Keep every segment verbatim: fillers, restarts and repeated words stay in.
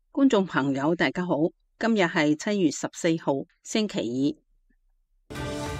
觀眾朋友大家好，今日係七月十四號星期二。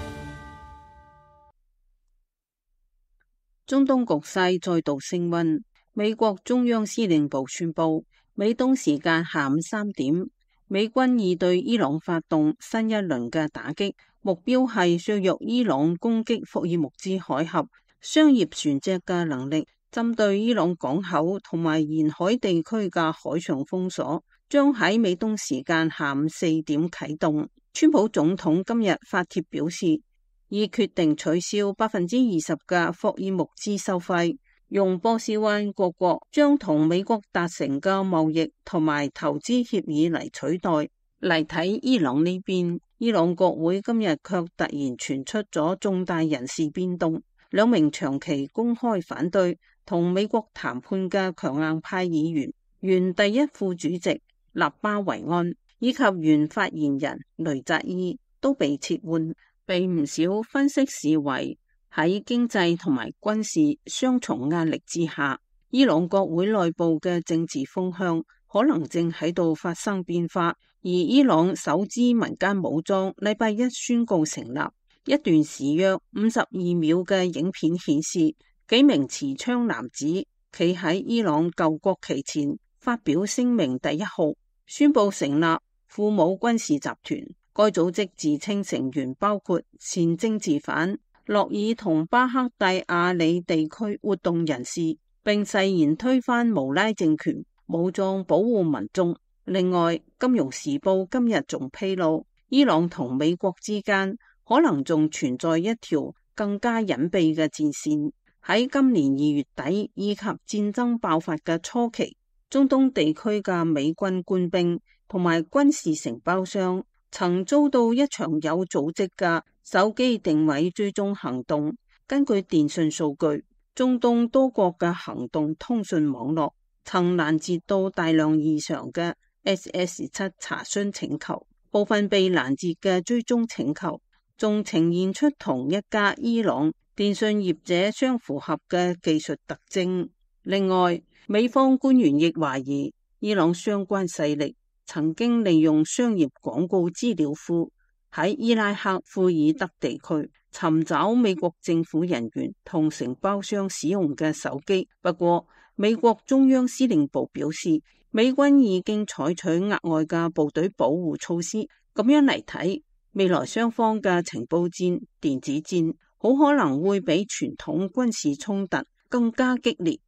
中東局勢再度升溫，美國中央司令部宣布，美東時間下午三點，美軍已對伊朗發動新一輪嘅打擊，目標係削弱伊朗攻擊霍爾木茲海峽商業船隻嘅能力。針對伊朗港口同埋沿海地區嘅海上封鎖，將喺美東時間下午四點啟動。川普總統今日發帖表示，已決定取消百分之二十嘅霍爾木茲收費，用波斯灣各國將同美國達成嘅貿易同埋投資協議嚟取代。嚟睇伊朗呢邊，伊朗國會今日卻突然傳出咗重大人事變動，兩名長期公開反對同美國談判嘅強硬派議員，原第一副主席納巴維安以及原發言人雷扎伊都被撤換，被唔少分析視為喺經濟同埋軍事雙重壓力之下，伊朗國會內部嘅政治風向可能正喺度發生變化。而伊朗首支民間武裝禮拜一宣告成立，一段時約五十二秒嘅影片顯示，幾名持槍男子企喺伊朗舊國旗前發表聲明第一號，宣布成立庫姆軍事集團。該組織自稱成員包括前政治犯洛爾同巴克蒂亞里地區活動人士，並誓言推翻無拉政權，武裝保護民眾。另外，金融時報今日仲披露，伊朗同美國之間可能仲存在一條更加隱秘嘅戰線。喺今年二月底以及戰爭爆發嘅初期，中東地區嘅美軍官兵同埋軍事承包商曾遭到一場有組織嘅手機定位追蹤行動。根據電訊數據，中東多國嘅行動通訊網絡曾攔截到大量異常嘅 S S 七 查詢請求，部分被攔截嘅追蹤請求仲呈現出同一家伊朗電信業者相符合嘅技術特徵。另外，美方官員亦懷疑伊朗相關勢力曾經利用商業廣告資料庫喺伊拉克庫爾德地區尋找美國政府人員同承包商使用嘅手機。不過，美國中央司令部表示，美軍已經採取額外嘅部隊保護措施。咁樣嚟睇，未來雙方嘅情報戰、電子戰好可能會比傳統軍事衝突更加激烈。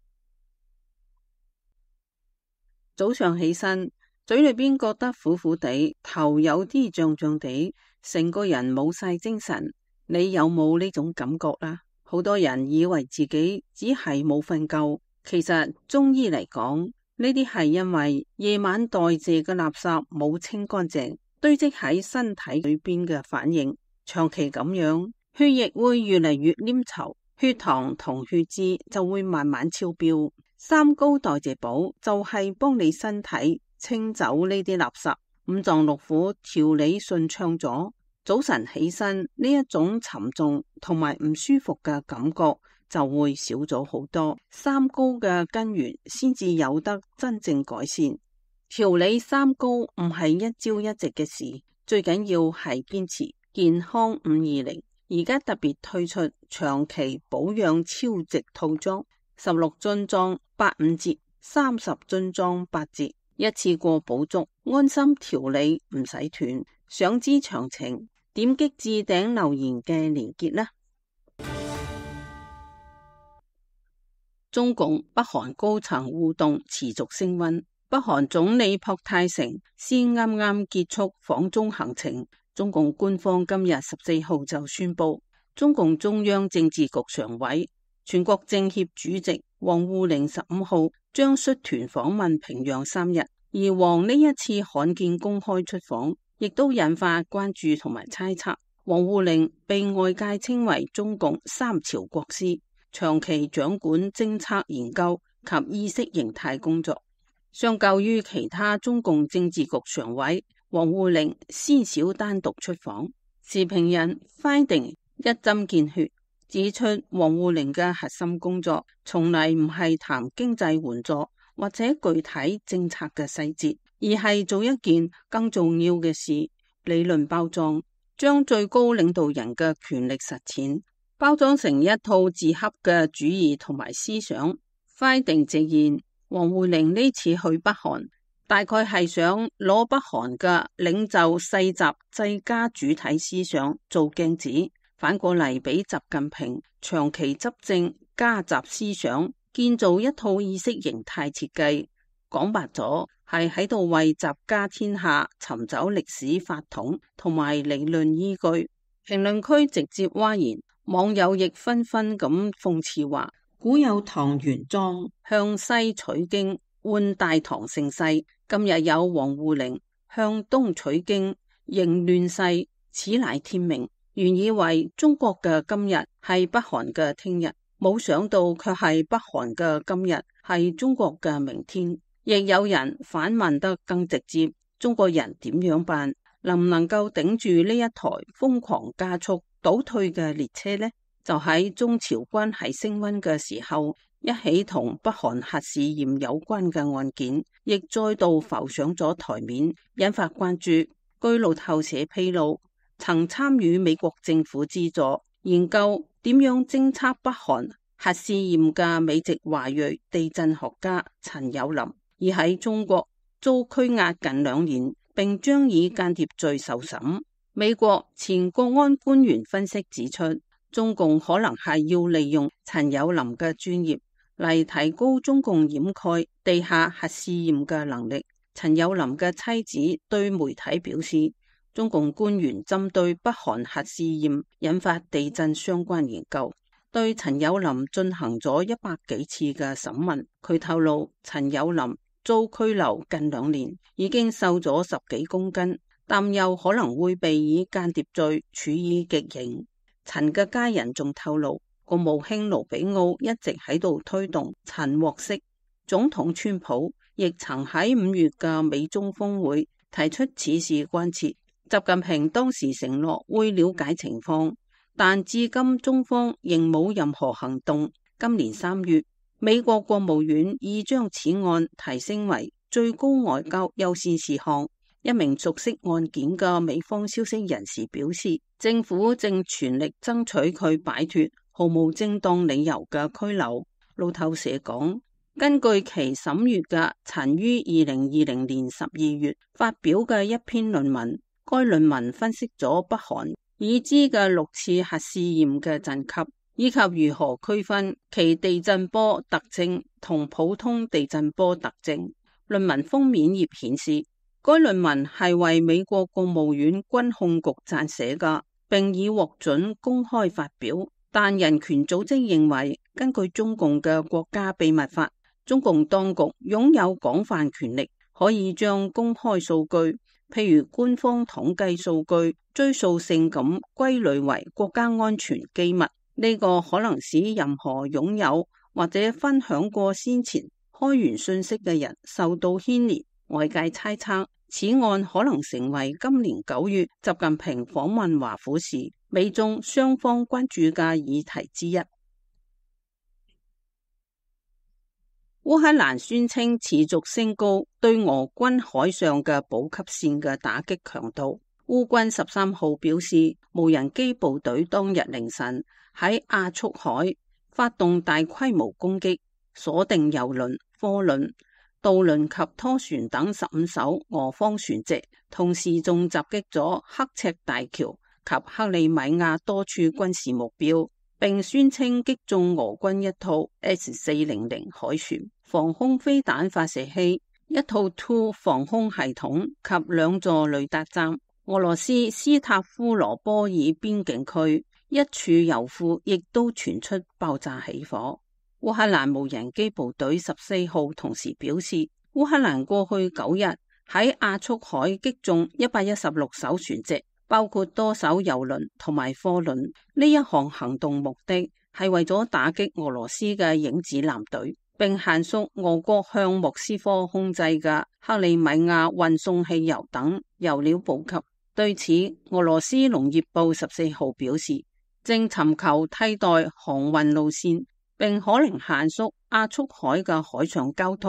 早上起身，嘴裏邊覺得苦苦地，頭有啲脹脹地，成個人冇晒精神。你有冇呢種感覺啦？好多人以為自己只係冇瞓夠，其實中醫嚟講，呢啲係因為夜晚代謝嘅垃圾冇清乾淨，堆積喺身體裏邊嘅反應。長期咁樣，血液會越嚟越黏稠，血糖同血脂就會慢慢超標。三高代謝寶就係幫你身體清走呢啲垃圾，五臟六腑調理順暢咗，早晨起身呢一種沉重同埋唔舒服嘅感覺就會少咗好多。三高嘅根源先至有得真正改善。調理三高唔係一朝一夕嘅事，最緊要係堅持。健康五二零而家特別推出長期保養超值套裝，十六樽裝八五折，三十樽裝八折，一次過補足，安心調理唔使斷。想知詳情，點擊置頂留言嘅連結啦。中共北韓高層互動持續升溫，北韓總理朴泰成先啱啱結束訪中行程。中共官方今日十四號就宣布，中共中央政治局常委、全國政協主席王滬寧十五號將率團訪問平壤三日，而王呢一次罕見公開出訪，亦都引發關注同埋猜測。王滬寧被外界稱為中共三朝國師，長期掌管政策研究及意識形態工作，相較於其他中共政治局常委，王滬寧鮮少單獨出訪。時評人 Finding 一針見血指出，王滬寧嘅核心工作從嚟唔係談經濟援助或者具體政策嘅細節，而係做一件更重要嘅事，理論包裝，將最高領導人嘅權力實踐包裝成一套自洽嘅主義同埋思想。快定直言，王滬寧呢次去北韓，大概係想攞北韓嘅領袖世襲制家主體思想做鏡子，反過嚟俾習近平長期執政家習思想建造一套意識形態設計。講白咗，係喺度為習家天下尋找歷史法統同埋理論依據。評論區直接譁然，網友亦紛紛咁諷刺話：古有唐玄奘向西取經換大唐盛世，今日有王滬寧向東取經迎亂世，此乃天命。原以為中國嘅今日係北韓嘅聽日，冇想到卻係北韓嘅今日係中國嘅明天。亦有人反問得更直接：中國人點樣辦？能唔能夠頂住呢一台瘋狂加速倒退嘅列車呢？就喺中朝關係升溫嘅時候，一起同北韓核試驗有關嘅案件，亦再度浮上咗台面，引發關注。據路透社披露，曾參與美國政府資助研究點樣偵測北韓核試驗嘅美籍華裔地震學家陳友林，而喺中國遭拘押近兩年，並將以間諜罪受審。美國前國安官員分析指出，中共可能係要利用陳友林嘅專業嚟提高中共掩蓋地下核試驗嘅能力。陳友林嘅妻子對媒體表示，中共官員針對北韓核試驗引發地震相關研究，對陳友林進行咗一百幾次嘅審問。佢透露，陳友林遭拘留近兩年，已經瘦咗十幾公斤，擔憂可能會被以間諜罪處以極刑。陳嘅家人仲透露，國務卿盧比奧一直喺度推動陳獲釋。總統川普亦曾喺五月嘅美中峰會提出此事關切。習近平當時承諾會了解情況，但至今中方仍冇任何行動。今年三月，美國國務院已將此案提升為最高外交優先事項。一名熟悉案件嘅美方消息人士表示，政府正全力爭取佢擺脫毫無正當理由嘅拘留。路透社講，根據其審閱嘅曾於二零二零年十二月發表嘅一篇論文，該論文分析咗北韓已知嘅六次核試驗嘅震級，以及如何區分其地震波特徵同普通地震波特徵。論文封面頁顯示，該論文係為美國國務院軍控局撰寫嘅，並已獲准公開發表。但人權組織認為，根據中共嘅國家秘密法，中共當局擁有廣泛權力，可以將公開數據，譬如官方統計數據，追溯性咁歸類為國家安全機密。呢個可能使任何擁有或者分享過先前開源信息嘅人受到牽連。外界猜測，此案可能成為今年九月習近平訪問華府時，美中雙方關注嘅議題之一。烏克蘭宣稱持續升高對俄軍海上嘅補給線嘅打擊強度。烏軍十三號表示，無人機部隊當日凌晨喺亞速海發動大規模攻擊，鎖定油輪、貨輪、渡輪及拖船等十五艘俄方船隻，同時仲襲擊咗刻赤大橋及克里米亞多處軍事目標，並宣稱擊中俄軍一套 S 四百零海船、防空飛彈發射器、一套 T 二防空系統及兩座雷達站。俄羅斯斯塔夫羅波爾邊境區一處油庫亦都傳出爆炸起火。烏克蘭無人機部隊十四號同時表示，烏克蘭過去九日喺亞速海擊中一百一十六艘船隻，包括多艘油輪同埋貨輪。呢一項行動目的係為咗打擊俄羅斯嘅影子艦隊，並限縮俄國向莫斯科控制嘅克里米亞運送汽油等油料補給。對此，俄羅斯農業部十四號表示，正尋求替代航運路線，並可能限縮亞速海嘅海上交通。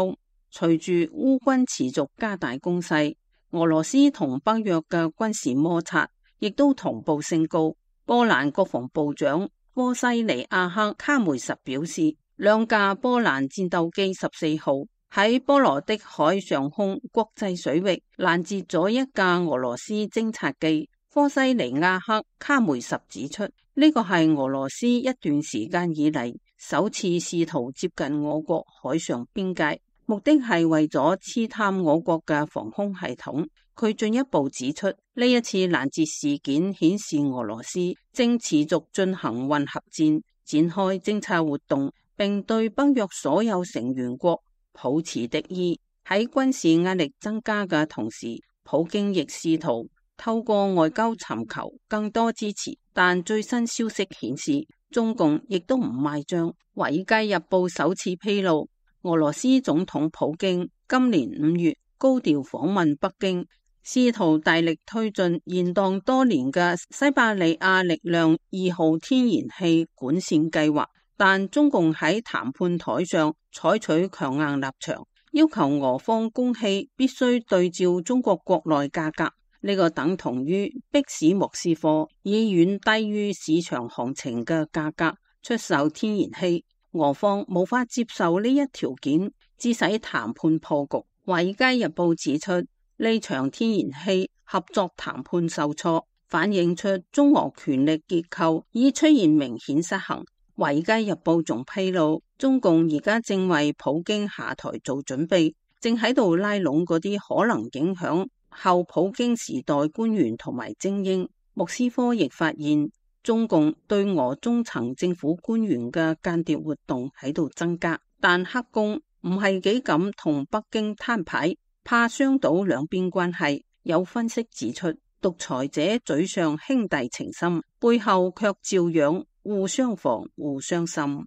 隨住烏軍持續加大攻勢，俄羅斯同北約嘅軍事摩擦亦都同步升高。波蘭國防部長波西尼亞克卡梅什表示，兩架波蘭戰鬥機十四號喺波羅的海上空國際水域攔截咗一架俄羅斯偵察機。波西尼亞克卡梅什指出，呢個係俄羅斯一段時間以嚟首次試圖接近我國海上邊界，目的係為咗刺探我國嘅防空系統。佢進一步指出，呢一次攔截事件顯示俄羅斯正持續進行混合戰，展開偵察活動，並對北約所有成員國抱持敵意。喺軍事壓力增加嘅同時，普京亦試圖透過外交尋求更多支持。但最新消息顯示，中共亦都唔賣賬。華爾街日報首次披露，俄羅斯總統普京今年五月高調訪問北京，試圖大力推進延宕多年嘅西伯利亞力量二號天然氣管線計劃，但中共喺談判台上採取強硬立場，要求俄方供氣必須對照中國國內價格。呢個等同於迫使莫斯科以遠低於市場行情嘅價格出售天然氣，俄方無法接受呢一條件，致使談判破局。華爾街日報指出，呢場天然氣合作談判受挫，反映出中俄權力結構已出現明顯失衡。華爾街日報仲披露，中共而家正為普京下台做準備，正喺度拉攏嗰啲可能影響後普京時代官員同埋精英。莫斯科亦發現，中共對俄中層政府官員嘅間諜活動喺度增加，但黑宮唔係幾敢同北京攤牌，怕傷到兩邊關係。有分析指出，獨裁者嘴上兄弟情深，背後卻照樣互相防互相滲。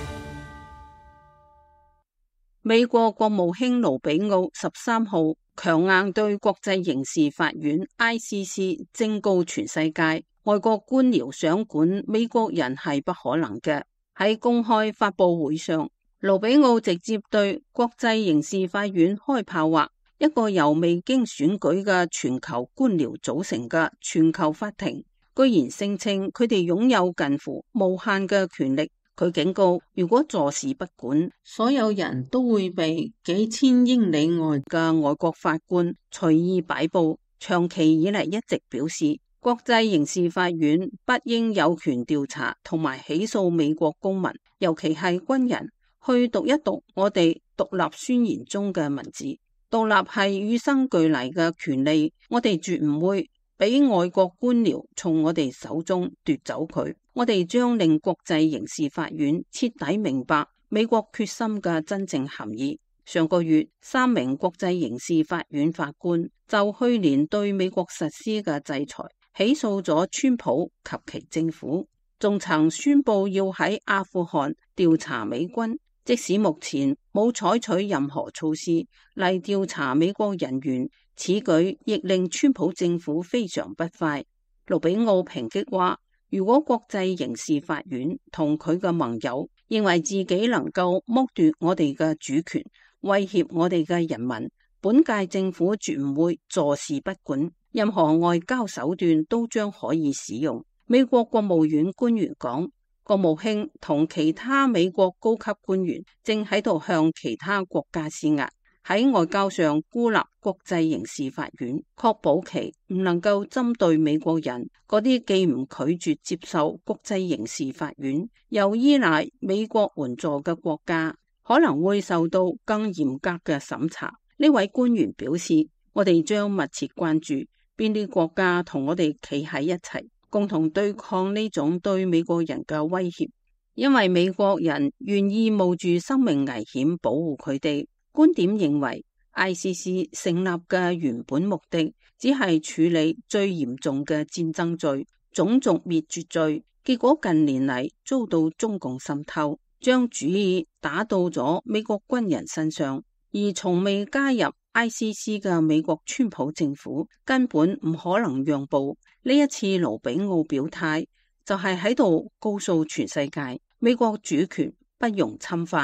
美國國務卿盧比奧十三號強硬對國際刑事法院 I C C 正告全世界，外國官僚想管美國人係不可能嘅。喺公開發佈會上，盧比奧直接對國際刑事法院開炮，話一個由未經選舉嘅全球官僚組成嘅全球法庭，居然聲稱佢哋擁有近乎無限嘅權力。佢警告，如果坐視不管，所有人都會被幾千英里外嘅外國法官隨意擺布。長期以嚟一直表示，國際刑事法院不應有權調查同埋起訴美國公民，尤其係軍人。去讀一讀我哋獨立宣言中嘅文字，獨立係與生俱來嘅權利，我哋絕唔會俾外國官僚從我哋手中奪走佢。我哋將令國際刑事法院徹底明白美國決心嘅真正含義。上個月，三名國際刑事法院法官就去年對美國實施嘅制裁起訴咗川普及其政府，仲曾宣布要喺阿富汗調查美軍。即使目前冇採取任何措施嚟調查美國人員，此舉亦令川普政府非常不快。盧比奧抨擊話，如果國際刑事法院同佢嘅盟友認為自己能夠剝奪我哋嘅主權，威脅我哋嘅人民，本屆政府絕唔會坐視不管，任何外交手段都將可以使用。美國國務院官員講，國務卿同其他美國高級官員正喺度向其他國家施壓，喺外交上孤立國際刑事法院，確保其唔能夠針對美國人嗰啲既唔拒絕接受國際刑事法院又依賴美國援助嘅國家，可能會受到更嚴格嘅審查。呢位官員表示，我哋將密切關注邊啲國家同我哋企喺一齊，共同對抗呢種對美國人嘅威脅，因為美國人願意冒住生命危險保護佢哋。觀點認為 I C C 成立嘅原本目的只係處理最嚴重嘅戰爭罪、種族滅絕罪，結果近年嚟遭到中共滲透，將主意打到咗美國軍人身上，而從未加入 I C C 嘅美國川普政府根本唔可能讓步。呢一次盧比奧表態就係喺度告訴全世界，美國主權不容侵犯，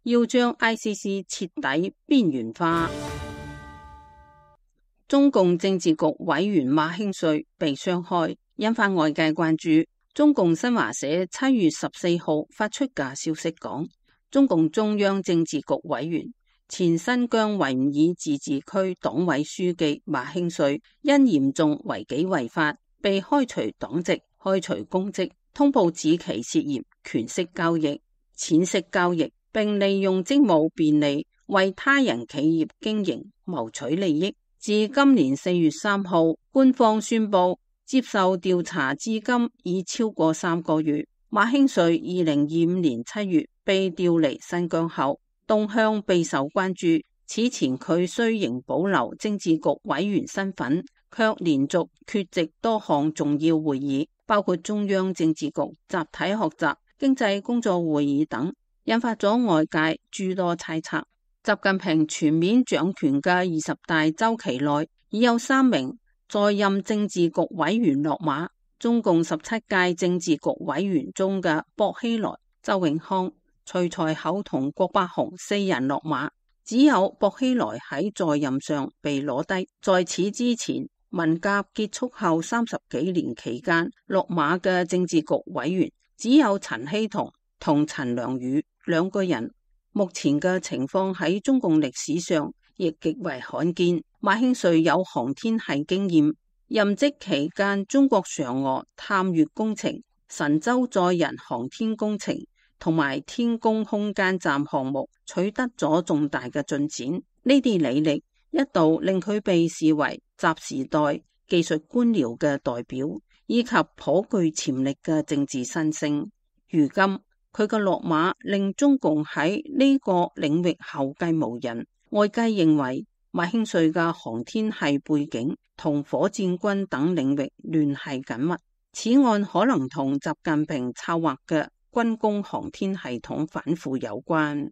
要將 I C C 徹底邊緣化。中共政治局委員馬興瑞被傷害，引發外界關注。中共新華社七月十四號發出嘅消息講，中共中央政治局委員、前新疆維吾爾自治區黨委書記馬興瑞因嚴重違紀違法，被開除黨籍、開除公職，通報指其涉嫌權色交易、錢色交易，並利用職務便利為他人企業經營謀取利益。自今年四月三號，官方宣布接受調查至今已超過三個月。馬興瑞二零二五年七月被調離新疆後，動向備受關注。此前佢雖仍保留政治局委員身份，卻連續缺席多項重要會議，包括中央政治局集體學習經濟工作會議等，引發咗外界諸多猜測。習近平全面掌權嘅二十大周期內，已有三名在任政治局委員落馬。中共十七屆政治局委員中嘅薄熙來、周永康、徐才厚同郭伯雄四人落馬，只有薄熙來喺在，在任上被攞低。在此之前，文革結束後三十幾年期間落馬嘅政治局委員只有陳希同同陳良宇兩個人。目前嘅情況喺中共歷史上亦極為罕見。馬興瑞有航天系經驗，任職期間中國嫦娥探月工程、神舟載人航天工程同埋天宮空間站項目取得咗重大嘅進展。呢啲履歷一度令佢被視為習時代技術官僚嘅代表，以及頗具潛力嘅政治新星。如今佢嘅落馬令中共喺呢個領域後繼無人，外界認為馬興瑞嘅航天系背景同火箭軍等領域聯繫緊密，此案可能同習近平策劃嘅軍工航天系統反腐有關。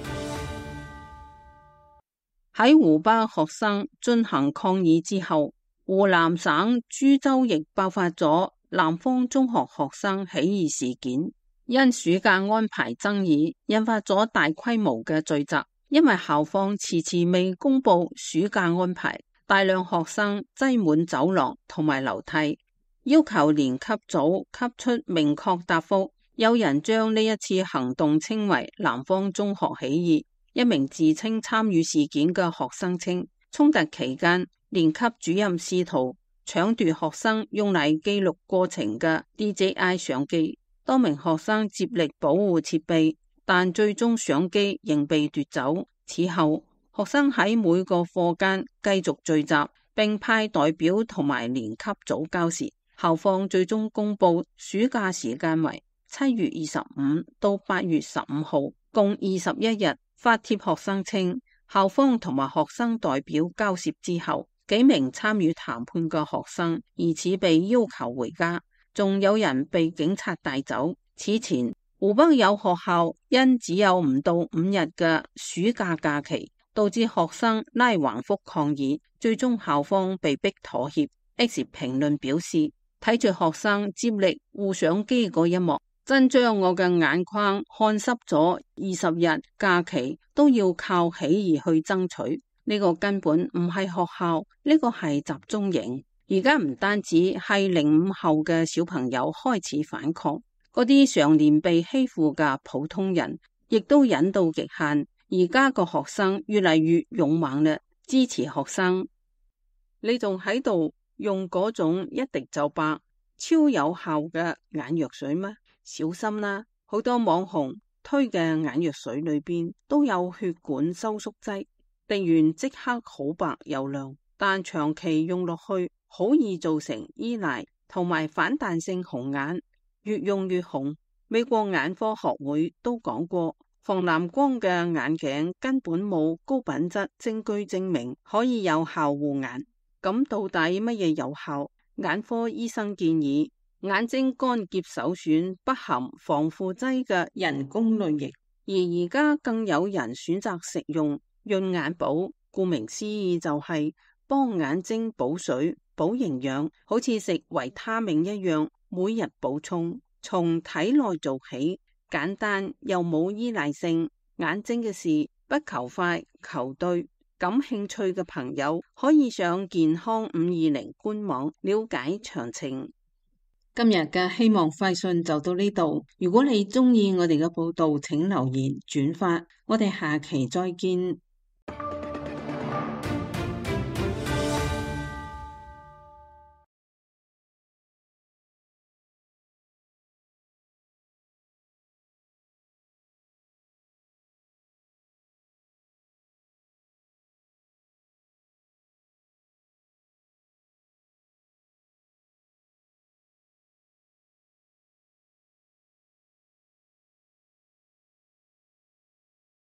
喺湖北學生進行抗議之後，湖南省株洲亦爆發咗南方中學學生起義事件。因暑假安排爭議，引發咗大規模嘅聚集。因為校方遲遲未公布暑假安排，大量學生擠滿走廊同埋樓梯，要求年級組給出明確答覆。有人將呢一次行動稱為南方中學起義。一名自稱參與事件嘅學生稱，衝突期間，年級主任試圖搶奪學生用嚟記錄過程嘅 D J I 相機。多名學生接力保護設備，但最終相機仍被奪走。此後，學生喺每個課間繼續聚集，並派代表同埋年級組交涉。校方最終公布暑假時間為七月二十五到八月十五號，共二十一日。發帖學生稱，校方同埋學生代表交涉之後，幾名參與談判嘅學生疑似被要求回家。仲有人被警察帶走。此前，湖北有學校因只有唔到五日嘅暑假假期，導致學生拉橫幅抗議，最終校方被迫妥協。X 評論表示，睇住學生接力護相機嗰一幕，真將我嘅眼眶看濕咗。二十日假期都要靠起義去爭取，呢個根本唔係學校，呢個係集中營。而家唔單止係零五後嘅小朋友開始反抗，嗰啲常年被欺負嘅普通人亦都忍到極限。而家個學生越嚟越勇猛啦，支持學生。你仲喺度用嗰種一滴就白、超有效嘅眼藥水咩？小心啦！好多網紅推嘅眼藥水裏邊都有血管收縮劑，滴完即刻好白又亮，但長期用落去，好易造成依賴同埋反彈性紅眼，越用越紅。美國眼科學會都講過，防藍光嘅眼鏡根本冇高品質證據證明可以有效護眼。咁到底乜嘢有效？眼科醫生建議，眼睛乾澀首選不含防腐劑嘅人工淚液，而而家更有人選擇食用潤眼寶，顧名思義就係幫眼睛補水補營養，好似食維他命一樣，每日補充，從體內做起，簡單又冇依賴性， 眼睛嘅事不求快，求對。感興趣嘅朋友可以上健康五二零官網了解詳情。今日嘅希望快訊就到呢度。如果你鍾意我哋嘅報道，請留言轉發。我哋下期再見。